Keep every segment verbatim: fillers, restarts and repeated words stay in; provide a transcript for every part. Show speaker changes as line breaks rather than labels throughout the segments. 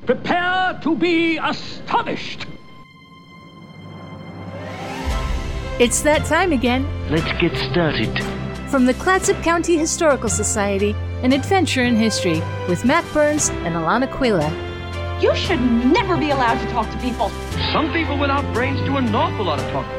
Prepare to be astonished.
It's that time again.
Let's get started.
From the Clatsop County Historical Society, an adventure in history with Matt Burns and Alana Quilla.
You should never be allowed to talk to people.
Some people without brains do an awful lot of talking.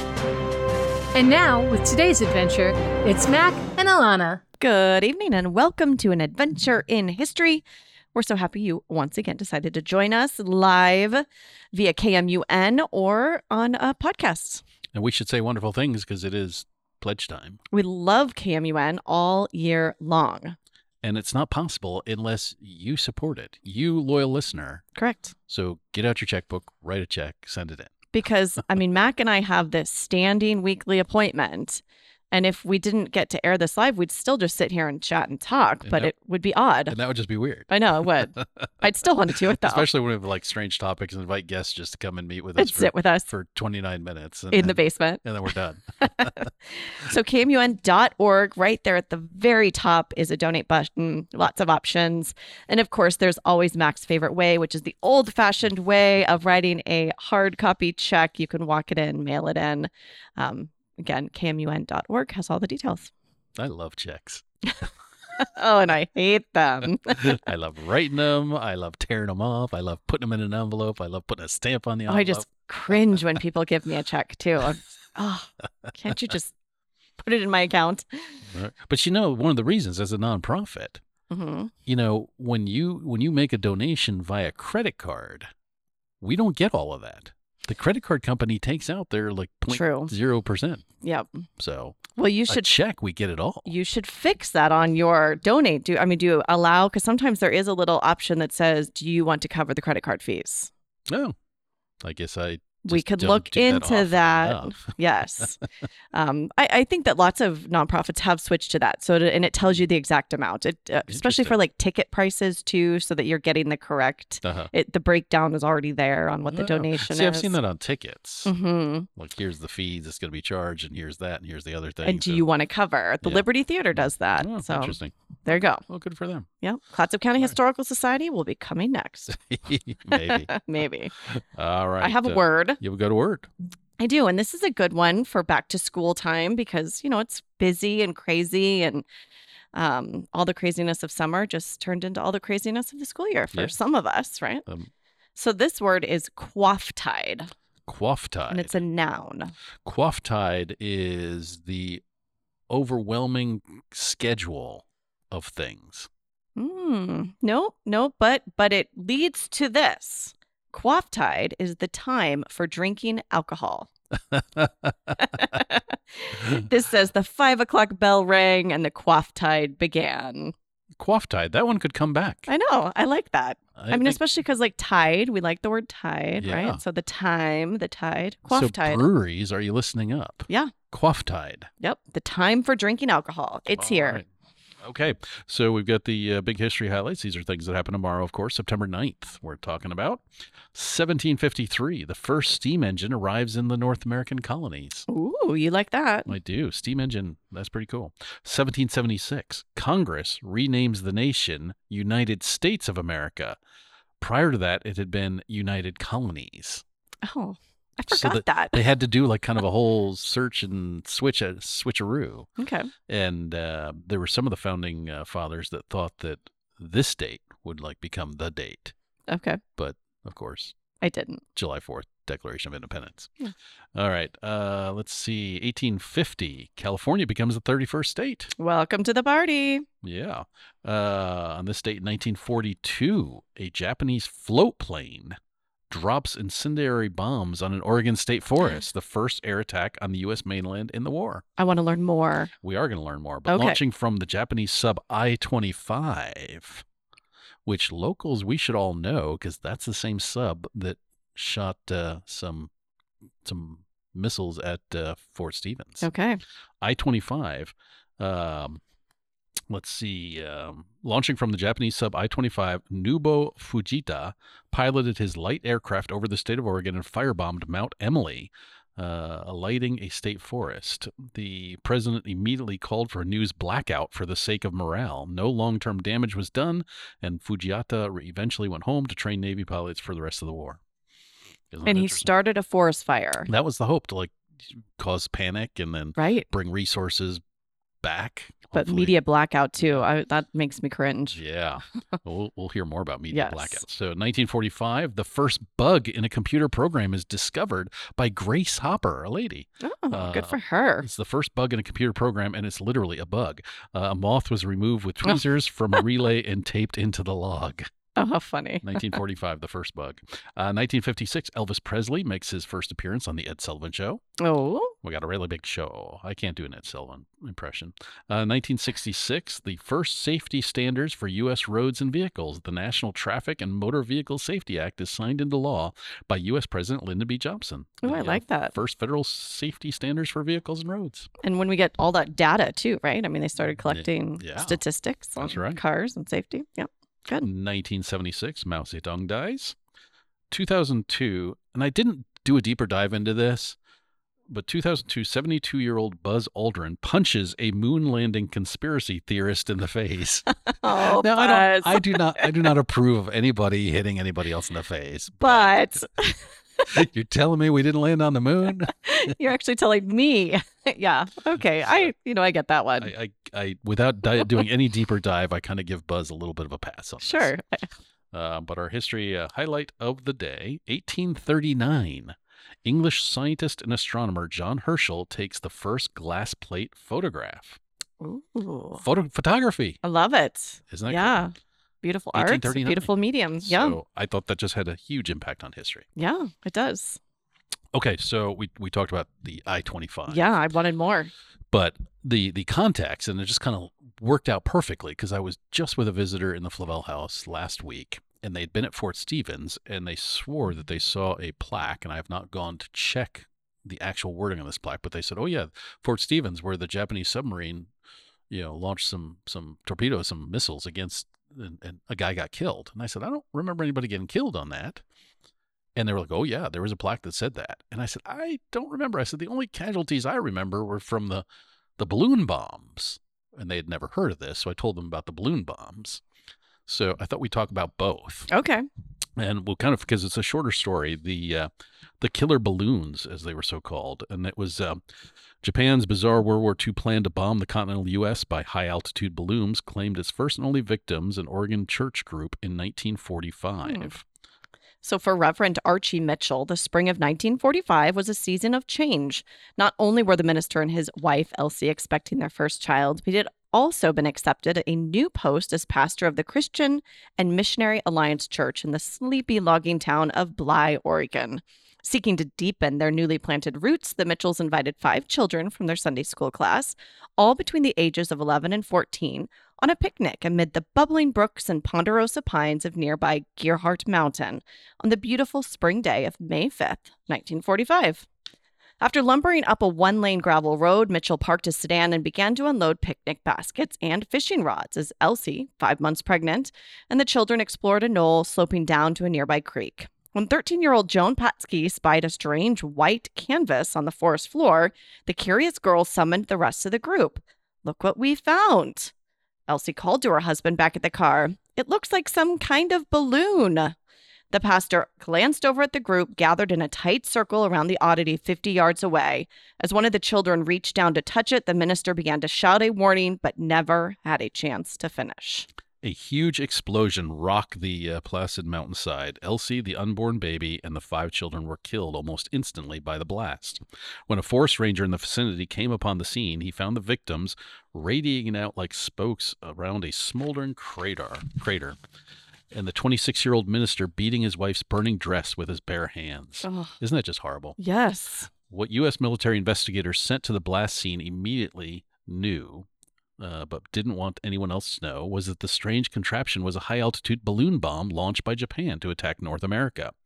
And now, with today's adventure, it's Mac and Alana.
Good evening and welcome to an adventure in history. We're so happy you once again decided to join us live via K M U N or on a podcast.
And we should say wonderful things because it is pledge time.
We love K M U N all year long.
And it's not possible unless you support it. You, loyal listener.
Correct.
So get out your checkbook, write a check, send it in.
Because, I mean, Mac and I have this standing weekly appointment. And if we didn't get to air this live, we'd still just sit here and chat and talk,
And
but
that-
it would be odd.
And that would just be weird.
I know, it would. I'd still want to do it, though.
Especially when we have like strange topics and invite guests just to come and meet with us
And
for,
sit with us
for twenty-nine minutes. And
in the
then-
basement.
And then we're done.
So K M U N dot org, right there at the very top is a donate button, lots of options. And of course, there's always Mac's favorite way, which is the old-fashioned way of writing a hard copy check. You can walk it in, mail it in. Um, again, K M U N dot org has all the details.
I love checks.
Oh, and I hate them.
I love writing them. I love tearing them off. I love putting them in an envelope. I love putting a stamp on the
Oh,
envelope.
I just cringe when people give me a check, too. I'm, oh, can't you just put it in my account?
Right. But you know, one of the reasons as a nonprofit,
Mm-hmm.
you know, when you when you make a donation via credit card, we don't get all of that. The credit card company takes out their like
True.
point zero percent.
Yep.
So
Well, you
a
should
check, we get it all.
You should fix that on your donate. Do I mean, do you allow? Because sometimes there is a little option that says, "Do you want to cover the credit card fees?"
Oh, I guess I.
We
just
could
don't
look
do that
into
often
that.
enough.
Yes, um, I, I think that lots of nonprofits have switched to that. So, to, and it tells you the exact amount, it, uh, especially for
Interesting.
like ticket prices too, so that you're getting the correct.
Uh-huh.
It the breakdown is already there on what the
Oh.
donation
See,
is.
I've seen that on tickets.
Mm-hmm.
Like, here's the fees that's going to be charged, and here's that, and here's the other thing.
And do
So-
you want to cover? The
Yeah.
Liberty Theater does that.
Oh,
so
interesting.
there you go.
Well, good for them.
Yeah, Clatsop County
All right.
Historical Society will be coming next.
Maybe.
Maybe.
All right.
I have a
uh,
word.
You have got a word.
I do. And this is a good one for back to school time because, you know, it's busy and crazy and um, all the craziness of summer just turned into all the craziness of the school year for
Yeah.
some of us, right?
Um,
So this word is quafftide,
Quafftide.
and it's a noun.
Quafftide is the overwhelming schedule of things.
Hmm. No, no, but but it leads to this. Quafftide is the time for drinking alcohol. This says the five o'clock bell rang and the quafftide began.
Quafftide, that one could come back.
I know. I like that. I, mean,
think-
especially because like tide, we like the word tide,
Yeah.
right? So the time, the tide,
so
quafftide.
breweries, are you listening up?
Yeah.
Quafftide.
Yep. The time for drinking alcohol. It's
All
here.
right. Okay, so we've got the uh, big history highlights. These are things that happen tomorrow, of course. September ninth, we're talking about. seventeen fifty-three, the first steam engine arrives in the North American colonies.
Ooh, you like that?
I do. Steam engine, that's pretty cool. seventeen seventy-six, Congress renames the nation United States of America. Prior to that, it had been United Colonies.
Oh, I
So
forgot
that-
that.
They had to do like kind of a whole search and switch a switcheroo.
Okay.
And uh, there were some of the founding uh, fathers that thought that this date would like become the date.
Okay.
But of course,
I didn't.
July fourth, Declaration of Independence.
Yeah.
All right. Uh, let's see. eighteen fifty, California becomes the thirty-first state.
Welcome to the party.
Yeah. Uh, on this date in nineteen forty-two, a Japanese float plane drops incendiary bombs on an Oregon state forest, the first air attack on the U S mainland in the war.
I want to learn more.
We are going to learn more, but
Okay.
launching from the Japanese sub I twenty-five, which locals we should all know because that's the same sub that shot uh, some some missiles at uh, Fort Stevens.
Okay.
I twenty-five, um, let's see, um, launching from the Japanese sub I twenty-five, Nubo Fujita piloted his light aircraft over the state of Oregon and firebombed Mount Emily. uh, alighting a state forest. The president immediately called for a news blackout for the sake of morale. No long-term damage was done, and Fujita eventually went home to train Navy pilots for the rest of the war. Isn't that
And he
interesting?
started a forest fire.
That was the hope, to like cause panic and then
Right.
bring resources back.
But
hopefully.
media blackout, too. I, that makes me cringe.
Yeah. we'll, we'll hear more about media
Yes.
blackouts. So nineteen forty-five, the first bug in a computer program is discovered by Grace Hopper, a lady.
Oh,
Uh,
good for her.
It's the first bug in a computer program, and it's literally a bug. Uh, a moth was removed with tweezers from a relay and taped into the log.
Oh, how funny.
nineteen forty-five, the first bug. Uh, nineteen fifty-six, Elvis Presley makes his first appearance on The Ed Sullivan Show.
Oh,
We got a really big show. I can't do an Ed Sullivan impression. Uh, nineteen sixty-six, the first safety standards for U S roads and vehicles. The National Traffic and Motor Vehicle Safety Act is signed into law by U S President Lyndon B. Johnson.
Oh,
The,
I
uh,
like that.
First federal safety standards for vehicles and roads.
and when we get all that data, too, right? I mean, they started collecting
yeah.
statistics on
That's right.
cars and safety. Yep. Good.
nineteen seventy-six, Mao Zedong dies. two thousand two, and I didn't do a deeper dive into this, but two thousand two, seventy-two-year-old Buzz Aldrin punches a moon landing conspiracy theorist in the face.
Oh,
Now, I,
Buzz.
don't, I do not, I do not approve of anybody hitting anybody else in the face.
But
You're telling me we didn't land on the moon?
you're actually telling me. Yeah. Okay. I, you know, I get that one.
I, I, I without di- doing any deeper dive, I kind of give Buzz a little bit of a pass on this.
Sure.
Uh, but our history uh, highlight of the day, eighteen thirty-nine. English scientist and astronomer John Herschel takes the first glass plate photograph.
Ooh.
Photo photography.
I love it.
Isn't that
Yeah.
cool?
Beautiful art.
eighteen thirty-nine.
Beautiful medium. Yeah.
So I thought that just had a huge impact on history.
Yeah, it does.
Okay, so we, we talked about the I twenty-five.
Yeah, I wanted more.
But the the context, and it just kind of worked out perfectly because I was just with a visitor in the Flavel House last week, and they'd been at Fort Stevens, and they swore that they saw a plaque, and I have not gone to check the actual wording on this plaque, but they said, oh yeah, Fort Stevens, where the Japanese submarine, you know, launched some some torpedoes, some missiles against, and, and a guy got killed. And I said, I don't remember anybody getting killed on that. And they were like, oh, yeah, there was a plaque that said that. And I said, I don't remember. I said, the only casualties I remember were from the, the balloon bombs. And they had never heard of this. So I told them about the balloon bombs. So I thought we'd talk about both.
Okay.
And we'll kind of, because it's a shorter story, the uh, the killer balloons, as they were so called. And it was uh, Japan's bizarre World War Two plan to bomb the continental U S by high-altitude balloons claimed its first and only victims an Oregon church group in nineteen forty-five.
Hmm. So for Reverend Archie Mitchell, the spring of nineteen forty-five was a season of change. Not only were the minister and his wife, Elsie, expecting their first child, but he had also been accepted a new post as pastor of the Christian and Missionary Alliance Church in the sleepy logging town of Bly, Oregon. Seeking to deepen their newly planted roots, the Mitchells invited five children from their Sunday school class, all between the ages of eleven and fourteen, on a picnic amid the bubbling brooks and ponderosa pines of nearby Gerhardt Mountain on the beautiful spring day of May fifth, nineteen forty-five. After lumbering up a one-lane gravel road, Mitchell parked his sedan and began to unload picnic baskets and fishing rods as Elsie, five months pregnant, and the children explored a knoll sloping down to a nearby creek. When thirteen-year-old Joan Patsky spied a strange white canvas on the forest floor, the curious girl summoned the rest of the group. "Look what we found." Elsie called to her husband back at the car. "It looks like some kind of balloon." The pastor glanced over at the group gathered in a tight circle around the oddity fifty yards away. As one of the children reached down to touch it, the minister began to shout a warning, but never had a chance to finish.
A huge explosion rocked the uh, placid mountainside. Elsie, the unborn baby, and the five children were killed almost instantly by the blast. When a forest ranger in the vicinity came upon the scene, he found the victims radiating out like spokes around a smoldering crater. crater. And the twenty-six-year-old minister beating his wife's burning dress with his bare hands.
Oh,
Isn't that just horrible?
yes.
What U S military investigators sent to the blast scene immediately knew, uh, but didn't want anyone else to know, was that the strange contraption was a high-altitude balloon bomb launched by Japan to attack North America.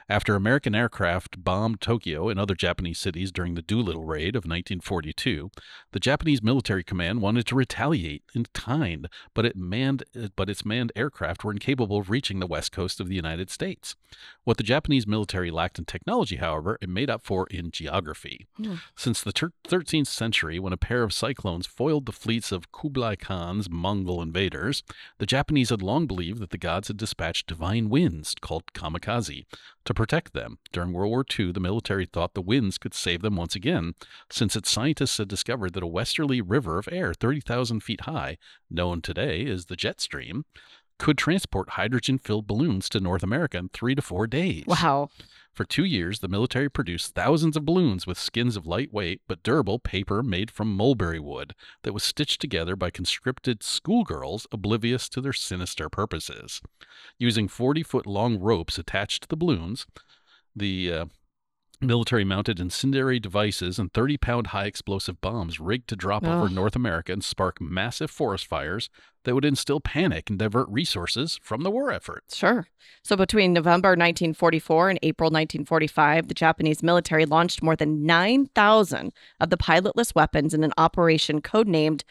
After American aircraft bombed Tokyo and other Japanese cities during the Doolittle Raid of nineteen forty-two, the Japanese military command wanted to retaliate in kind, but it manned but its manned aircraft were incapable of reaching the west coast of the United States. What the Japanese military lacked in technology, however, it made up for in geography.
Hmm.
Since the ter- thirteenth century, when a pair of cyclones foiled the fleets of Kublai Khan's Mongol invaders, the Japanese had long believed that the gods had dispatched divine winds, called kamikaze, to protect them. During World War Two, the military thought the winds could save them once again, since its scientists had discovered that a westerly river of air thirty thousand feet high, known today as the jet stream, could transport hydrogen-filled balloons to North America in three to four days.
Wow.
For two years, the military produced thousands of balloons with skins of lightweight but durable paper made from mulberry wood that was stitched together by conscripted schoolgirls oblivious to their sinister purposes. Using forty-foot-long ropes attached to the balloons, the uh, military mounted incendiary devices and thirty-pound high explosive bombs rigged to drop over
Ugh.
North America and spark massive forest fires that would instill panic and divert resources from the war effort.
Sure. So between November nineteen forty-four and April nineteen forty-five, the Japanese military launched more than nine thousand of the pilotless weapons in an operation codenamed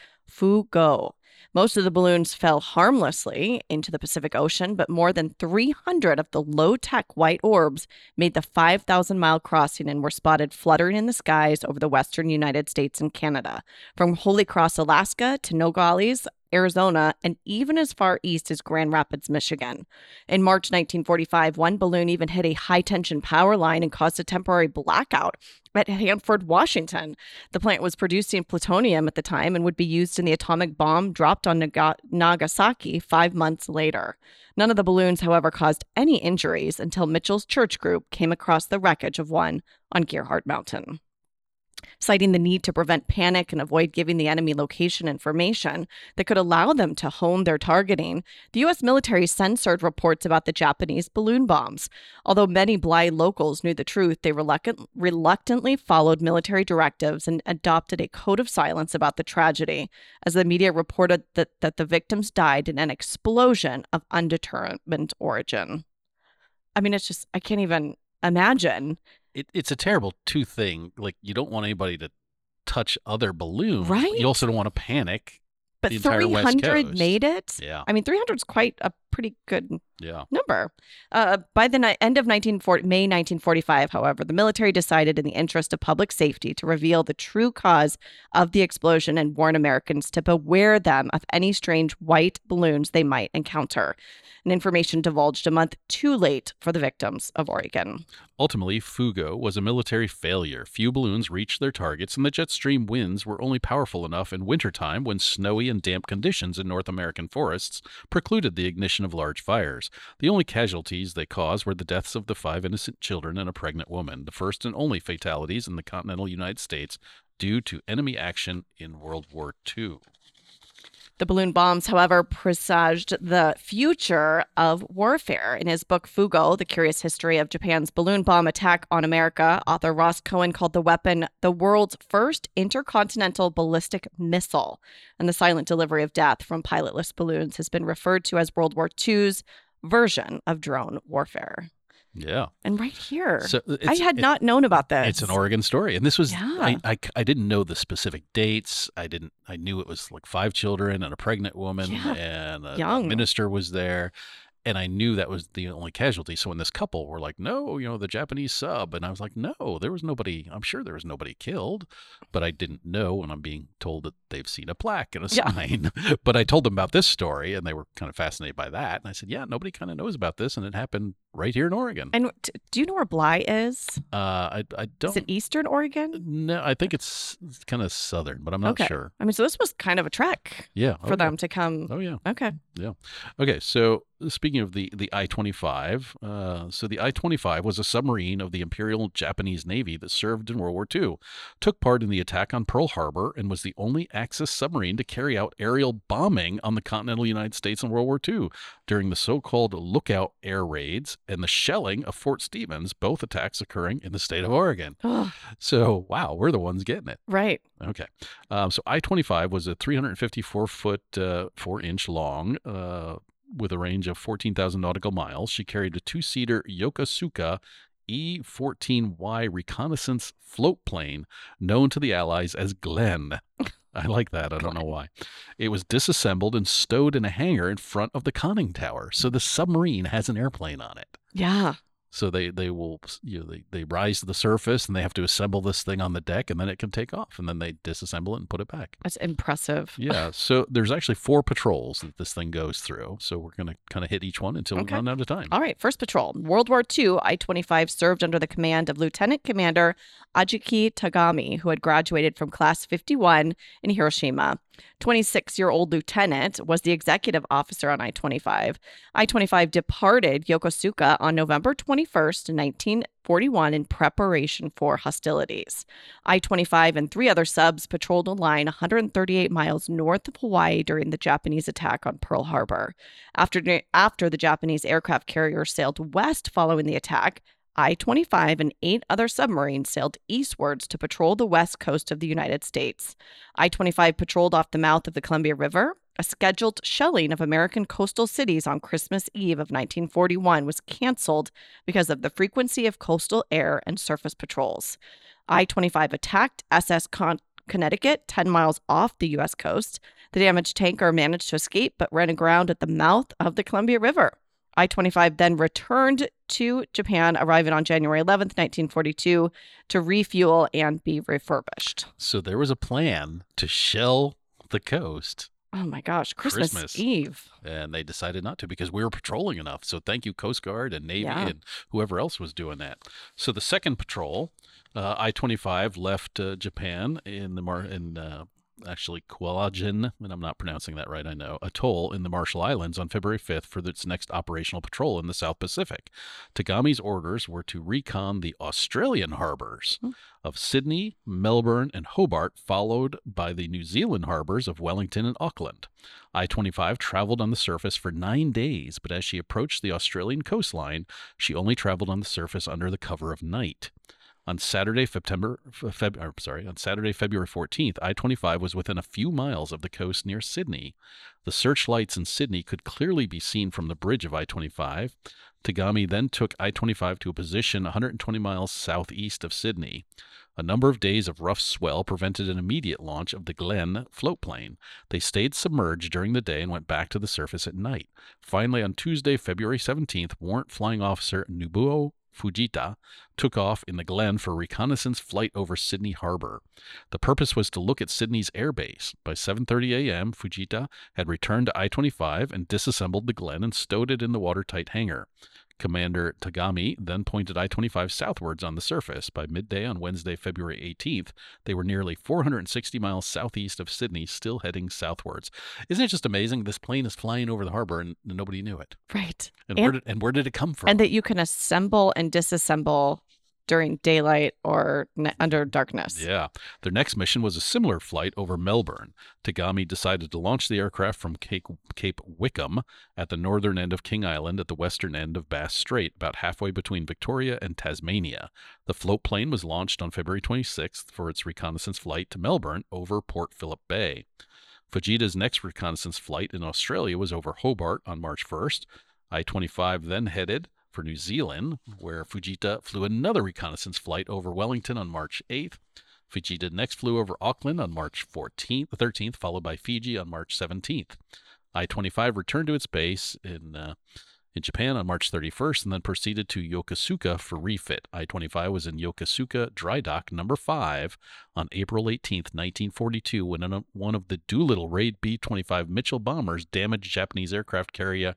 Fugo. Most of the balloons fell harmlessly into the Pacific Ocean, but more than three hundred of the low-tech white orbs made the five thousand mile crossing and were spotted fluttering in the skies over the western United States and Canada, from Holy Cross, Alaska to Nogales, Arizona, and even as far east as Grand Rapids, Michigan. In March nineteen forty-five, one balloon even hit a high-tension power line and caused a temporary blackout at Hanford, Washington. The plant was producing plutonium at the time and would be used in the atomic bomb dropped on Naga- Nagasaki five months later. None of the balloons, however, caused any injuries until Mitchell's Church Group came across the wreckage of one on Gerhard Mountain. Citing the need to prevent panic and avoid giving the enemy location information that could allow them to hone their targeting, the U S military censored reports about the Japanese balloon bombs. Although many Bly locals knew the truth, they reluctant, reluctantly followed military directives and adopted a code of silence about the tragedy, as the media reported that, that the victims died in an explosion of undetermined origin. I mean, it's just, I can't even imagine.
It, it's a terrible two thing. Like, you don't want anybody to touch other balloons.
Right.
You also don't want to panic.
But
the entire
three
West
hundred
Coast.
made it?
Yeah.
I mean, three hundred is quite a pretty good
Yeah.
number. Uh, by the ni- end of nineteen forty, May nineteen forty-five, however, the military decided in the interest of public safety to reveal the true cause of the explosion and warn Americans to beware them of any strange white balloons they might encounter. And information divulged a month too late for the victims of Oregon.
Ultimately, Fugo was a military failure. Few balloons reached their targets, and the jet stream winds were only powerful enough in wintertime when snowy and damp conditions in North American forests precluded the ignition of large fires. The only casualties they caused were the deaths of the five innocent children and a pregnant woman, the first and only fatalities in the continental United States due to enemy action in World War Two.
The balloon bombs, however, presaged the future of warfare. In his book, Fugo, The Curious History of Japan's Balloon Bomb Attack on America, author Ross Cohen called the weapon the world's first intercontinental ballistic missile. And the silent delivery of death from pilotless balloons has been referred to as World War Two's version of drone warfare.
Yeah.
And right here,
So
I
it's-
had
it-
not known about this.
It's an Oregon story, and this was
Yeah.
I, I I didn't know the specific dates. I didn't. I knew it was like five children and a pregnant woman,
Yeah.
and a
Young.
minister was there, and I knew that was the only casualty. So when this couple were like, "No, you know, the Japanese sub," and I was like, "No, there was nobody. I'm sure there was nobody killed," but I didn't know, and I'm being told that they've seen a plaque and a
Yeah.
sign. But I told them about this story, and they were kind of fascinated by that. And I said, "Yeah, nobody kind of knows about this, and it happened right here in Oregon."
And t- do you know where Bly is?
Uh, I I don't.
Is it Eastern Oregon?
No, I think it's, it's kind of southern, but I'm not
Okay.
sure.
I mean, so this was kind of a trek
Yeah.
for
oh,
them to come.
Yeah. Oh, yeah.
Okay.
Okay. So speaking of the, the I twenty-five, uh, so the I twenty-five was a submarine of the Imperial Japanese Navy that served in World War Two, took part in the attack on Pearl Harbor, and was the only Axis submarine to carry out aerial bombing on the continental United States in World War Two during the so-called Lookout air raids and the shelling of Fort Stevens, both attacks occurring in the state of Oregon.
Oh,
So, wow, we're the ones getting it.
right.
Okay. Um, so I twenty-five was a three hundred fifty-four foot, uh, four inch long uh, with a range of fourteen thousand nautical miles. She carried a two-seater Yokosuka E fourteen Y reconnaissance float plane known to the Allies as Glenn. I like that. I don't know why. It was disassembled and stowed in a hangar in front of the conning tower. So the submarine has an airplane on it.
Yeah.
So they, they will, you know, they, they rise to the surface and they have to assemble this thing on the deck and then it can take off and then they disassemble it and put it back.
That's impressive.
Yeah. So there's actually four patrols that this thing goes through. So we're going to kind of hit each one until
Okay.
we run out of time.
All right. First patrol. World War Two, I twenty-five served under the command of Lieutenant Commander Ajiki Tagami, who had graduated from Class fifty-one in Hiroshima. twenty-six-year-old lieutenant was the executive officer on I twenty-five. I twenty-five departed Yokosuka on November twenty-first, nineteen forty-one in preparation for hostilities. I twenty-five and three other subs patrolled a line one hundred thirty-eight miles north of Hawaii during the Japanese attack on Pearl Harbor. After, after the Japanese aircraft carrier sailed west following the attack, I twenty-five and eight other submarines sailed eastwards to patrol the west coast of the United States. I twenty-five patrolled off the mouth of the Columbia River. A scheduled shelling of American coastal cities on Christmas Eve of nineteen forty-one was canceled because of the frequency of coastal air and surface patrols. I twenty-five attacked S S Con- Connecticut ten miles off the U S coast. The damaged tanker managed to escape but ran aground at the mouth of the Columbia River. I twenty-five then returned to Japan, arriving on January eleventh, nineteen forty-two, to refuel and be refurbished.
So there was a plan to shell the coast.
Oh my gosh, Christmas,
Christmas.
Eve.
And they decided not to because we were patrolling enough. So thank you, Coast Guard and Navy
Yeah.
and whoever else was doing that. So the second patrol, uh, I twenty-five left uh, Japan in the Mar- in uh, actually Kwajin, and I'm not pronouncing that right, I know, atoll in the Marshall Islands on February fifth for its next operational patrol in the South Pacific. Tagami's orders were to recon the Australian harbors
Hmm.
of Sydney, Melbourne, and Hobart, followed by the New Zealand harbors of Wellington and Auckland. I twenty-five traveled on the surface for nine days, but as she approached the Australian coastline, she only traveled on the surface under the cover of night. On Saturday, September, Feb, or, sorry, on Saturday, February fourteenth, I twenty-five was within a few miles of the coast near Sydney. The searchlights in Sydney could clearly be seen from the bridge of I twenty-five. Tagami then took I twenty-five to a position one hundred twenty miles southeast of Sydney. A number of days of rough swell prevented an immediate launch of the Glenn float plane. They stayed submerged during the day and went back to the surface at night. Finally, on Tuesday, February seventeenth, Warrant Flying Officer Nobuo Fujita took off in the Glenn for a reconnaissance flight over Sydney Harbor. The purpose was to look at Sydney's airbase. By seven thirty a.m., Fujita had returned to I twenty-five and disassembled the Glenn and stowed it in the watertight hangar. Commander Tagami then pointed I twenty-five southwards on the surface. By midday on Wednesday, February eighteenth, they were nearly four hundred sixty miles southeast of Sydney, still heading southwards. Isn't it just amazing? This plane is flying over the harbor and nobody knew it.
Right.
And,
And-
where did and where did it come from?
And that you can assemble and disassemble during daylight or ne- under darkness.
Yeah. Their next mission was a similar flight over Melbourne. Tagami decided to launch the aircraft from Cape, Cape Wickham at the northern end of King Island at the western end of Bass Strait, about halfway between Victoria and Tasmania. The float plane was launched on February twenty-sixth for its reconnaissance flight to Melbourne over Port Phillip Bay. Fujita's next reconnaissance flight in Australia was over Hobart on March first. I twenty-five then headed for New Zealand, where Fujita flew another reconnaissance flight over Wellington on March eighth. Fujita next flew over Auckland on March fourteenth, thirteenth, followed by Fiji on March seventeenth. I twenty-five returned to its base in uh, in Japan on March thirty-first and then proceeded to Yokosuka for refit. I twenty-five was in Yokosuka Dry Dock number five on April eighteenth, nineteen forty-two, when one of the Doolittle Raid B twenty-five Mitchell bombers damaged Japanese aircraft carrier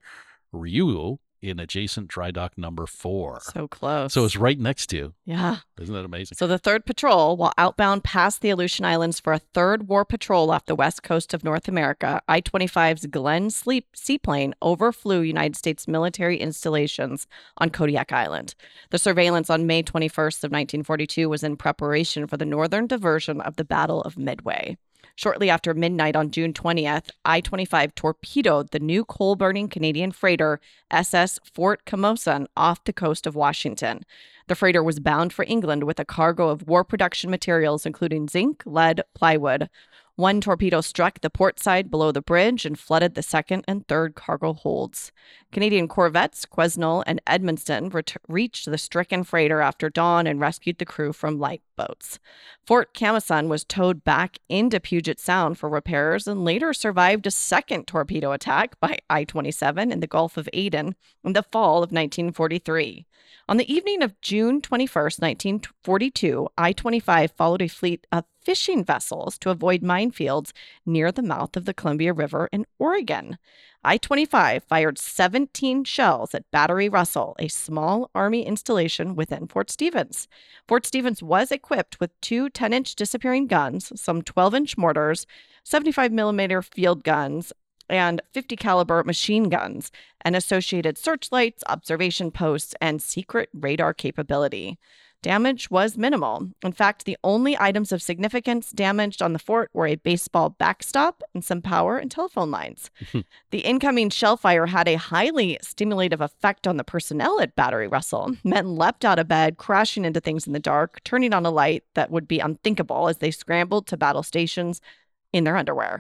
Ryugu in adjacent dry dock number four.
So close.
So it's right next to you.
Yeah.
Isn't that amazing?
So the third patrol, while outbound past the Aleutian Islands for a third war patrol off the west coast of North America, I twenty-five's Glenn Sleep seaplane overflew United States military installations on Kodiak Island. The surveillance on May twenty-first of nineteen forty-two was in preparation for the northern diversion of the Battle of Midway. Shortly after midnight on June twentieth, I twenty-five torpedoed the new coal-burning Canadian freighter S S Fort Camosun off the coast of Washington. The freighter was bound for England with a cargo of war production materials, including zinc, lead, plywood. One torpedo struck the port side below the bridge and flooded the second and third cargo holds. Canadian corvettes Quesnel and Edmundston ret- reached the stricken freighter after dawn and rescued the crew from lifeboats. Fort Camason was towed back into Puget Sound for repairs and later survived a second torpedo attack by I twenty-seven in the Gulf of Aden in the fall of nineteen forty-three. On the evening of June twenty-first, nineteen forty-two, I twenty-five followed a fleet of fishing vessels to avoid minefields near the mouth of the Columbia River in Oregon. I twenty-five fired seventeen shells at Battery Russell, a small Army installation within Fort Stevens. Fort Stevens was equipped with two ten-inch disappearing guns, some twelve-inch mortars, seventy-five millimeter field guns, and fifty caliber machine guns, and associated searchlights, observation posts, and secret radar capability. Damage was minimal. In fact, the only items of significance damaged on the fort were a baseball backstop and some power and telephone lines. The incoming shell fire had a highly stimulative effect on the personnel at Battery Russell. Men leapt out of bed, crashing into things in the dark, turning on a light that would be unthinkable as they scrambled to battle stations in their underwear.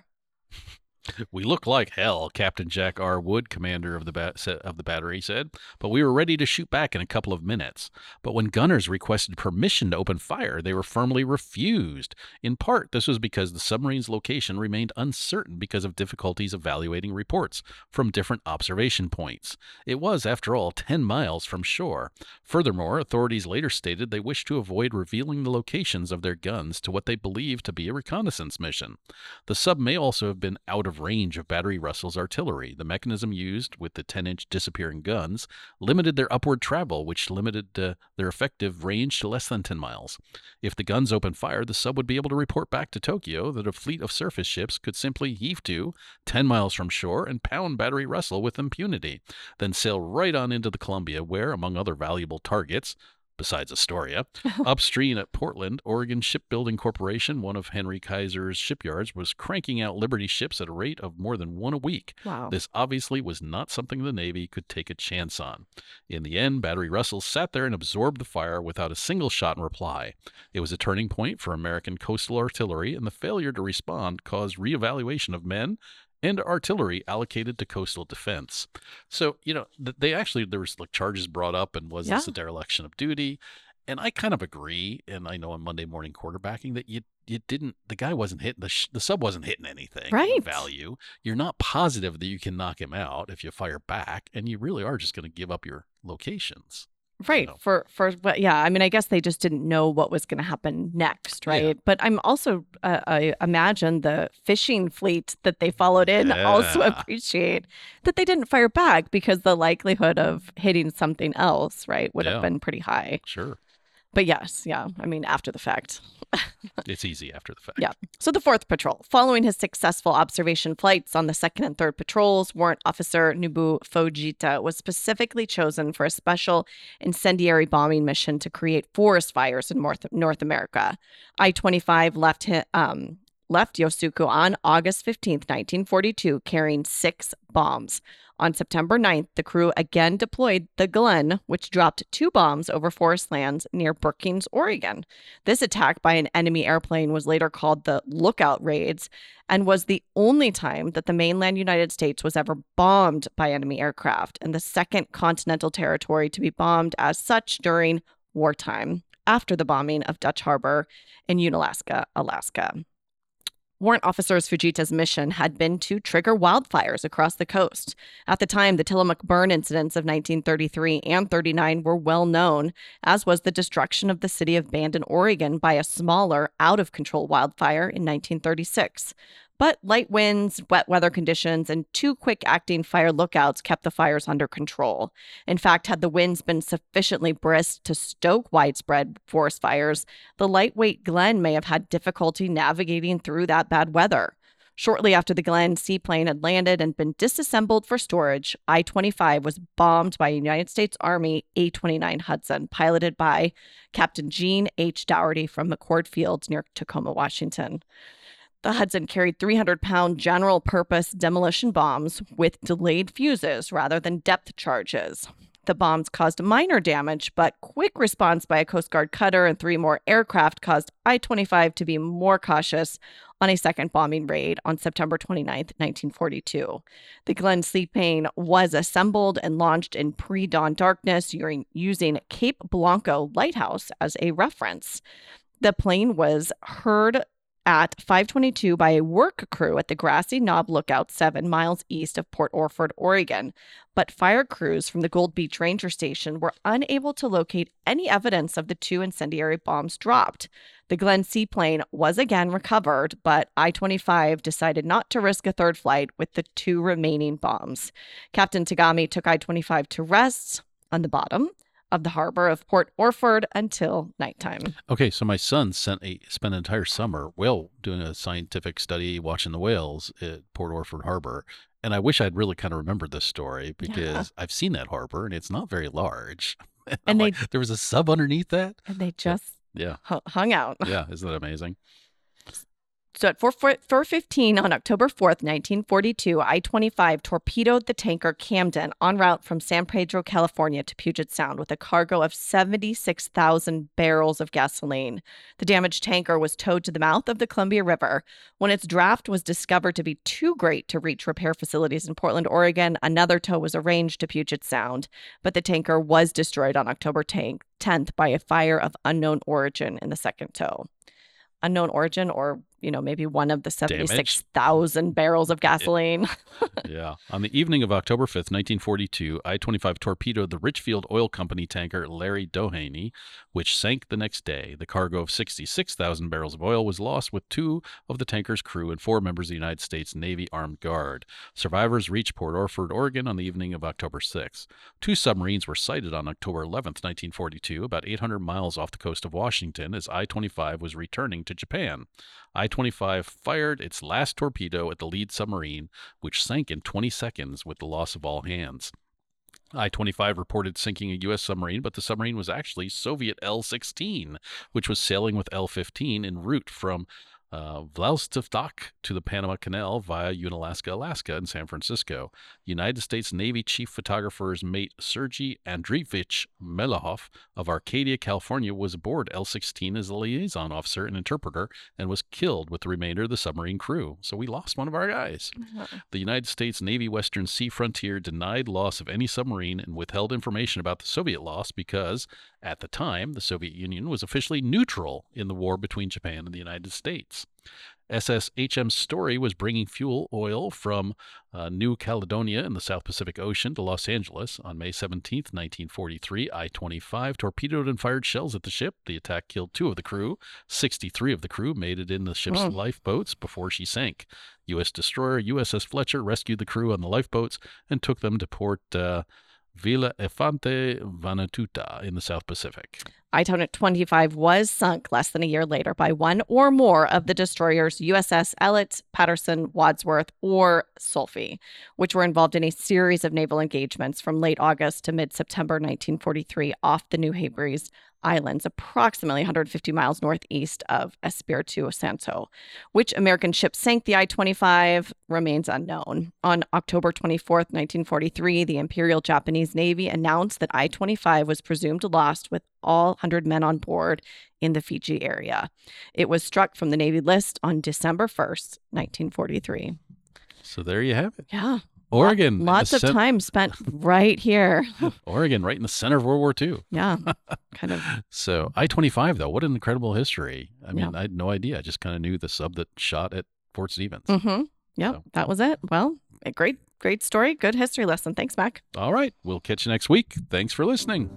We look like hell, Captain Jack R. Wood, commander of the ba- of the battery, said, but we were ready to shoot back in a couple of minutes. But when gunners requested permission to open fire, they were firmly refused. In part, this was because the submarine's location remained uncertain because of difficulties evaluating reports from different observation points. It was, after all, ten miles from shore. Furthermore, authorities later stated they wished to avoid revealing the locations of their guns to what they believed to be a reconnaissance mission. The sub may also have been out of range of Battery Russell's artillery. The mechanism used with the ten-inch disappearing guns limited their upward travel, which limited uh, their effective range to less than ten miles. If the guns opened fire, the sub would be able to report back to Tokyo that a fleet of surface ships could simply heave to ten miles from shore and pound Battery Russell with impunity, then sail right on into the Columbia, where, among other valuable targets, besides Astoria, upstream at Portland, Oregon Shipbuilding Corporation, one of Henry Kaiser's shipyards, was cranking out Liberty ships at a rate of more than one a week.
Wow.
This obviously was not something the Navy could take a chance on. In the end, Battery Russell sat there and absorbed the fire without a single shot in reply. It was a turning point for American coastal artillery, and the failure to respond caused reevaluation of men and artillery allocated to coastal defense. So, you know, they actually, there was like charges brought up and was
Yeah.
this a dereliction of duty? And I kind of agree. And I know on Monday morning quarterbacking that you you didn't, the guy wasn't hitting, the, sh- the sub wasn't hitting anything
Right.
of value. You're not positive that you can knock him out if you fire back, and you really are just going to give up your locations.
Right.
know.
For, for, but yeah, I mean, I guess they just didn't know what was going to happen next, right?
Yeah.
But I'm also, uh, I imagine the fishing fleet that they followed in also
Yeah.
appreciate that they didn't fire back because the likelihood of hitting something else, right, would
Yeah.
have been pretty high.
Sure.
But yes, yeah, I mean, after the fact.
It's easy after the fact.
Yeah. So the fourth patrol, following his successful observation flights on the second and third patrols, Warrant Officer Nubu Fujita was specifically chosen for a special incendiary bombing mission to create forest fires in North, North America. I twenty-five left him, um, left Yosuku on August fifteenth, nineteen forty-two, carrying six bombs. On September ninth, the crew again deployed the Glenn, which dropped two bombs over forest lands near Brookings, Oregon. This attack by an enemy airplane was later called the Lookout Raids and was the only time that the mainland United States was ever bombed by enemy aircraft, and the second continental territory to be bombed as such during wartime, after the bombing of Dutch Harbor in Unalaska, Alaska. Warrant Officers Fujita's mission had been to trigger wildfires across the coast. At the time, the Tillamook burn incidents of nineteen thirty-three and thirty-nine were well known, as was the destruction of the city of Bandon, Oregon by a smaller, out-of-control wildfire in nineteen thirty-six. But light winds, wet weather conditions, and two quick-acting fire lookouts kept the fires under control. In fact, had the winds been sufficiently brisk to stoke widespread forest fires, the lightweight Glenn may have had difficulty navigating through that bad weather. Shortly after the Glenn seaplane had landed and been disassembled for storage, I twenty-five was bombed by a United States Army A twenty-nine Hudson, piloted by Captain Gene H. Dougherty from McCord Field near Tacoma, Washington. The Hudson carried three hundred pound general-purpose demolition bombs with delayed fuses rather than depth charges. The bombs caused minor damage, but quick response by a Coast Guard cutter and three more aircraft caused I twenty-five to be more cautious on a second bombing raid on September twenty-ninth, nineteen forty-two. The Glen Seaplane was assembled and launched in pre-dawn darkness using Cape Blanco Lighthouse as a reference. The plane was heard at five twenty-two by a work crew at the Grassy Knob Lookout seven miles east of Port Orford, Oregon, but fire crews from the Gold Beach Ranger Station were unable to locate any evidence of the two incendiary bombs dropped. The Glen Seaplane was again recovered, but I twenty-five decided not to risk a third flight with the two remaining bombs. Captain Tagami took I twenty-five to rest on the bottom of the harbor of Port Orford until nighttime.
Okay, so my son sent a spent an entire summer whale doing a scientific study, watching the whales at Port Orford Harbor. And I wish I'd really kind of remembered this story because
Yeah.
I've seen that harbor and it's not very large. And,
And
I'm
they-
like, there was a sub underneath that?
And they just
Yeah.
hu- hung out.
Yeah. Isn't that amazing?
So at four fifteen on October fourth, nineteen forty-two, I twenty-five torpedoed the tanker Camden en route from San Pedro, California to Puget Sound with a cargo of seventy-six thousand barrels of gasoline. The damaged tanker was towed to the mouth of the Columbia River. When its draft was discovered to be too great to reach repair facilities in Portland, Oregon, another tow was arranged to Puget Sound, but the tanker was destroyed on October tenth by a fire of unknown origin in the second tow. Unknown origin, or, you know, maybe one of the seventy-six thousand barrels of gasoline.
Yeah. On the evening of October fifth, nineteen forty-two, I twenty-five torpedoed the Richfield Oil Company tanker Larry Doheny, which sank the next day. The cargo of sixty-six thousand barrels of oil was lost with two of the tanker's crew and four members of the United States Navy Armed Guard. Survivors reached Port Orford, Oregon on the evening of October sixth. Two submarines were sighted on October eleventh, nineteen forty-two, about eight hundred miles off the coast of Washington as I twenty-five was returning to Japan. I twenty-five fired its last torpedo at the lead submarine, which sank in twenty seconds with the loss of all hands. I twenty-five reported sinking a U S submarine, but the submarine was actually Soviet L sixteen, which was sailing with L fifteen en route from uh, Vladivostok to the Panama Canal via Unalaska, Alaska, and San Francisco. United States Navy Chief Photographer's mate Sergei Andreevich Melahov of Arcadia, California, was aboard L sixteen as a liaison officer and interpreter and was killed with the remainder of the submarine crew. So we lost one of our guys. The United States Navy Western Sea Frontier denied loss of any submarine and withheld information about the Soviet loss because, at the time, the Soviet Union was officially neutral in the war between Japan and the United States. S S H M Story was bringing fuel oil from uh, New Caledonia in the South Pacific Ocean to Los Angeles. On May seventeenth, nineteen forty-three, I twenty-five torpedoed and fired shells at the ship. The attack killed two of the crew. sixty-three of the crew made it in the ship's
Oh.
lifeboats before she sank. U S destroyer U S S Fletcher rescued the crew on the lifeboats and took them to Port uh, Villa Infante Vanuatu in the South Pacific.
I twenty-five was sunk less than a year later by one or more of the destroyers U S S Ellet, Patterson, Wadsworth, or Sulphy, which were involved in a series of naval engagements from late August to mid-September nineteen forty-three off the New Hebrides Islands, approximately one hundred fifty miles northeast of Espiritu Santo. Which American ship sank the I twenty-five remains unknown. On October twenty-fourth, nineteen forty-three, the Imperial Japanese Navy announced that I twenty-five was presumed lost with all one hundred men on board in the Fiji area. It was struck from the Navy list on December first, nineteen forty-three.
So there you have it.
Yeah.
Oregon. in the
Lots of
cen-
time spent right here.
Oregon, right in the center of World War Two.
Yeah. Kind of.
So I twenty-five, though, what an incredible history. I mean,
Yeah.
I had no idea. I just kind of knew the sub that shot at Fort Stevens.
Mm-hmm. Yep.
So-
That was it. Well, a great, great story. Good history lesson. Thanks, Mac.
All right. We'll catch you next week. Thanks for listening.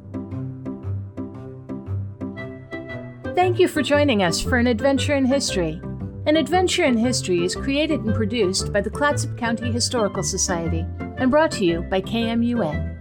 Thank you for joining us for An Adventure in History. An Adventure in History is created and produced by the Clatsop County Historical Society and brought to you by K M U N.